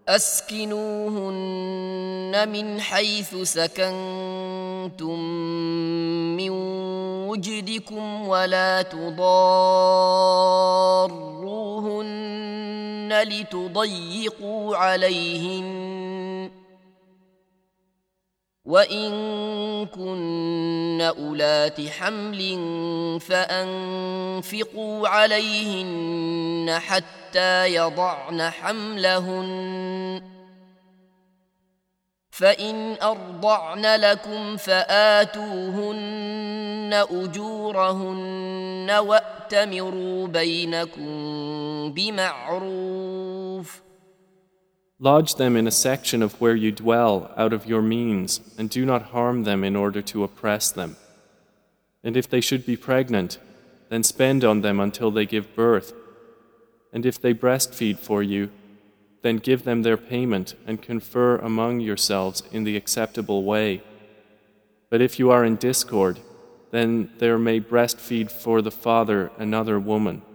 أسكنوهن من حيث سكنتم من وجدكم ولا تضاروهن لتضيقوا عليهن وإن كن أولات حمل فأنفقوا عليهن حتى يضعن حملهن فإن أرضعن لكم فآتوهن أجورهن وأتمروا بينكم بمعروف. Lodge them in a section of where you dwell out of your means, and do not harm them in order to oppress them. And if they should be pregnant, then spend on them until they give birth. And if they breastfeed for you, then give them their payment and confer among yourselves in the acceptable way. But if you are in discord, then there may breastfeed for the father another woman.